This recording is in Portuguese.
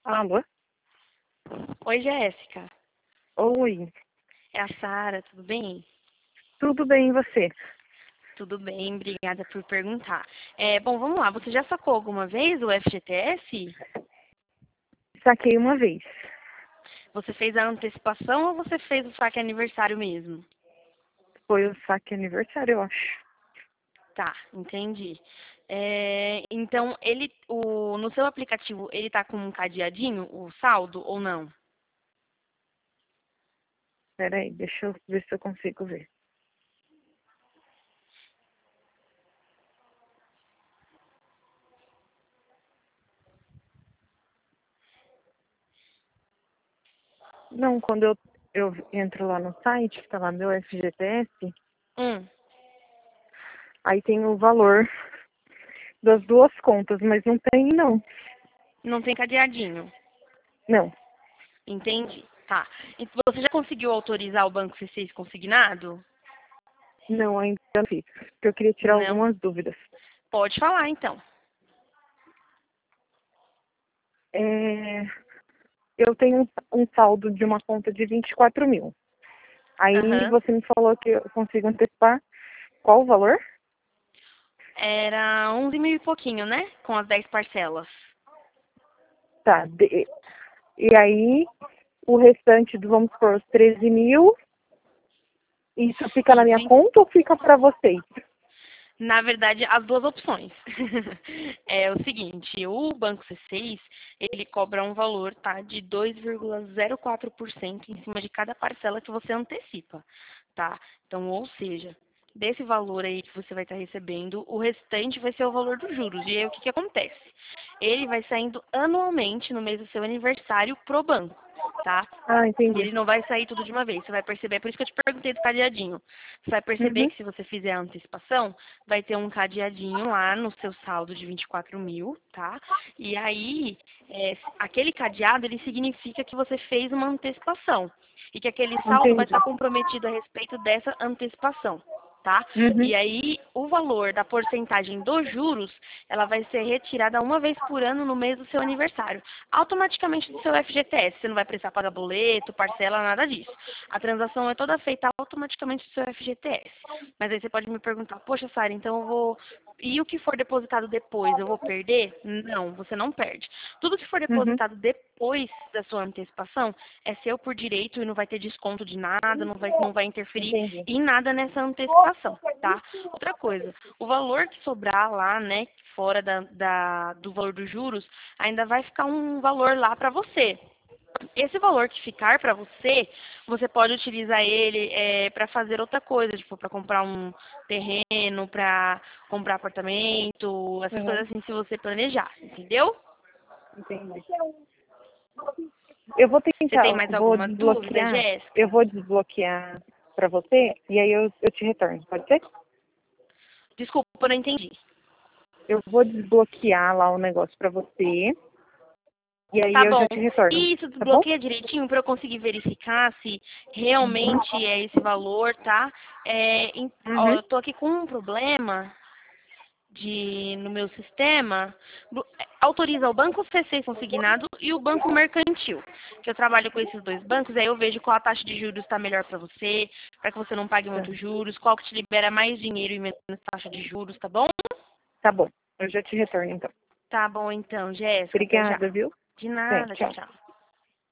Alô? Oi, Jéssica. Oi, É a Sara, tudo bem? tudo bem e você? Tudo bem, obrigada por perguntar. Bom, vamos lá. Você já sacou alguma vez o FGTS? Saquei uma vez. Você fez a antecipação ou você fez o saque aniversário mesmo? Foi o saque aniversário, eu acho. Tá, entendi. Então, no seu aplicativo, ele tá com um cadeadinho, o saldo, ou não? Peraí, deixa eu ver se eu consigo ver. Não, quando eu entro lá no site, que tá lá meu FGTS, Hum, aí tem o valor das duas contas, mas não tem não. não tem cadeadinho. Não, Entendi. Tá. E você já conseguiu autorizar o Banco C6 consignado? não, ainda não fiz. Porque eu queria tirar Não. algumas dúvidas. Pode falar, então. É, eu tenho um saldo de uma conta de 24 mil. Aí Aham. você me falou que eu consigo antecipar qual o valor? Era 11 mil e pouquinho, né? Com as 10 parcelas. Tá, e aí o restante, vamos supor, os 13 mil, isso fica na Isso, minha conta ou fica para vocês? na verdade, as duas opções. É o seguinte, o Banco C6, ele cobra um valor, tá, de 2,04% em cima de cada parcela que você antecipa, tá? Então, ou seja, desse valor aí que você vai estar recebendo, o restante vai ser o valor dos juros. E aí, o que que acontece? Ele vai saindo anualmente no mês do seu aniversário pro banco, tá? Ah, entendi. Ele não vai sair tudo de uma vez. Você vai perceber, é por isso que eu te perguntei do cadeadinho. Você vai perceber Uhum, que se você fizer a antecipação, vai ter um cadeadinho lá no seu saldo de 24 mil, tá? E aí, aquele cadeado, ele significa que você fez uma antecipação. E que aquele saldo vai entendi. estar comprometido a respeito dessa antecipação, tá? Uhum, E aí, o valor da porcentagem dos juros, ela vai ser retirada uma vez por ano no mês do seu aniversário, automaticamente do seu FGTS. Você não vai precisar pagar boleto, parcela, nada disso. A transação é toda feita automaticamente do seu FGTS. Mas aí você pode me perguntar, poxa, Sara, então eu vou. E o que for depositado depois, eu vou perder? Não, você não perde. Tudo que for uhum, depositado depois da sua antecipação é seu por direito e não vai ter desconto de nada, não vai interferir entendi. em nada nessa antecipação, tá? Outra coisa, o valor que sobrar lá, né, fora do valor dos juros, ainda vai ficar um valor lá para você. Esse valor que ficar para você, você pode utilizar ele para fazer outra coisa, tipo para comprar um terreno, para comprar apartamento, essas Uhum, coisas assim, se você planejar, entendeu? entendi. Eu vou Você tem tentar, mais alguma dúvida, eu Jéssica? vou desbloquear para você e aí eu te retorno, pode ser? Desculpa, eu não entendi. Eu vou desbloquear lá o negócio para você e aí Tá eu bom. já te retorno, E isso tá bom? desbloqueia direitinho para eu conseguir verificar se realmente é esse valor, tá? Ó, Uhum, eu tô aqui com um problema no meu sistema. Autoriza o banco C6 consignado e o banco mercantil. Que eu trabalho com esses dois bancos, aí eu vejo qual a taxa de juros está melhor para você, para que você não pague tá. muitos juros, qual que te libera mais dinheiro e menos taxa de juros, tá bom? Tá bom, eu já te retorno então. Tá bom então, Jéssica, até já. Obrigada, viu? De Bem, nada, tchau, tchau. tchau.